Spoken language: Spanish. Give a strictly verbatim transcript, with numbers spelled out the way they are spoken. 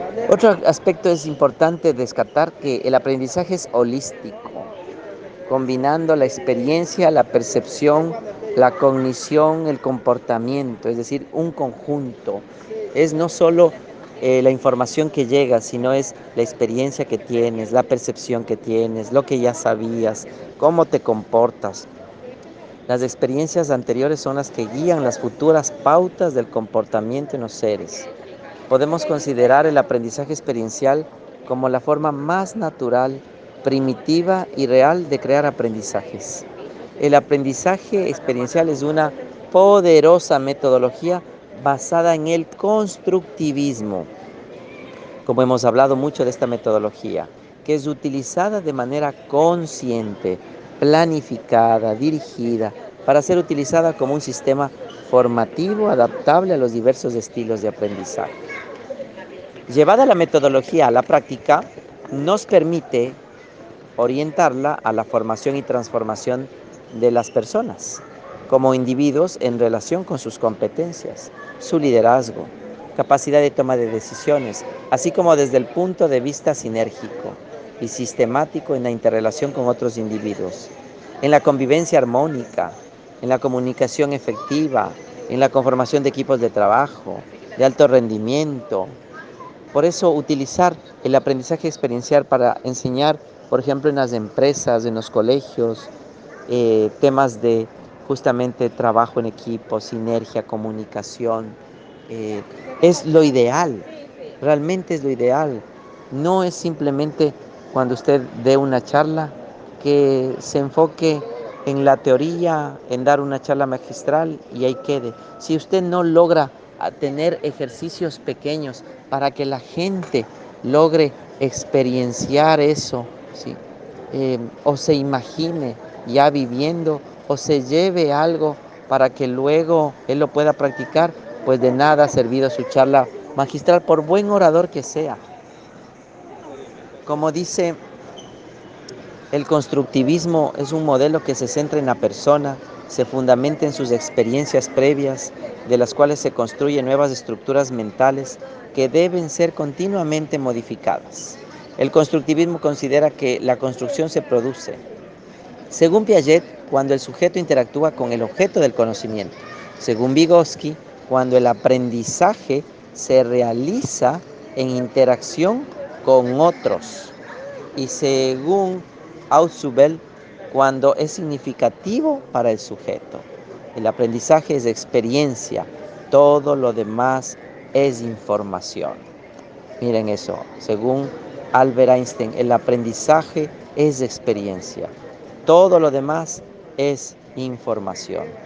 Otro aspecto es importante descartar que el aprendizaje es holístico, combinando la experiencia, la percepción, la cognición, el comportamiento, es decir, un conjunto. Es no solo eh, la información que llega, sino es la experiencia que tienes, la percepción que tienes, lo que ya sabías, cómo te comportas. Las experiencias anteriores son las que guían las futuras pautas del comportamiento en los seres. Podemos considerar el aprendizaje experiencial como la forma más natural, primitiva y real de crear aprendizajes. El aprendizaje experiencial es una poderosa metodología basada en el constructivismo, como hemos hablado mucho de esta metodología, que es utilizada de manera consciente, planificada, dirigida, para ser utilizada como un sistema formativo adaptable a los diversos estilos de aprendizaje. Llevada la metodología a la práctica, nos permite orientarla a la formación y transformación de las personas como individuos en relación con sus competencias, su liderazgo, capacidad de toma de decisiones, así como desde el punto de vista sinérgico y sistemático en la interrelación con otros individuos, en la convivencia armónica, en la comunicación efectiva, en la conformación de equipos de trabajo, de alto rendimiento. Por eso utilizar el aprendizaje experiencial para enseñar, por ejemplo, en las empresas, en los colegios, eh, temas de justamente trabajo en equipo, sinergia, comunicación, eh, es lo ideal, realmente es lo ideal. No es simplemente cuando usted dé una charla que se enfoque en la teoría, en dar una charla magistral y ahí quede. Si usted no logra tener ejercicios pequeños para que la gente logre experienciar eso, ¿sí? Eh, o se imagine ya viviendo o se lleve algo para que luego él lo pueda practicar, pues de nada ha servido su charla magistral, por buen orador que sea. Como dice, el constructivismo es un modelo que se centra en la persona, se fundamenta en sus experiencias previas, de las cuales se construyen nuevas estructuras mentales que deben ser continuamente modificadas. El constructivismo considera que la construcción se produce, según Piaget, cuando el sujeto interactúa con el objeto del conocimiento. Según Vygotsky, cuando el aprendizaje se realiza en interacción con otros. Y según Ausubel, cuando es significativo para el sujeto. El aprendizaje es experiencia, todo lo demás es información. Miren eso, según Albert Einstein, el aprendizaje es experiencia, todo lo demás es información.